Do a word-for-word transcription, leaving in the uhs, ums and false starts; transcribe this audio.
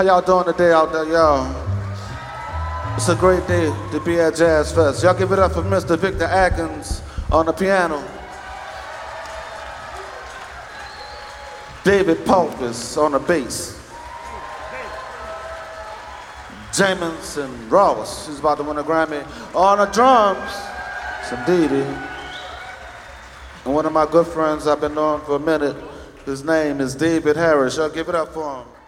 How y'all doing today out there, y'all? It's a great day to be at Jazz Fest. Y'all give it up for Mister Victor Atkins on the piano. David Palfis on the bass. Jamison Ross, who's about to win a Grammy, on the drums. It's indeed. And one of my good friends I've been knowing for a minute, his name is David Harris. Y'all give it up for him.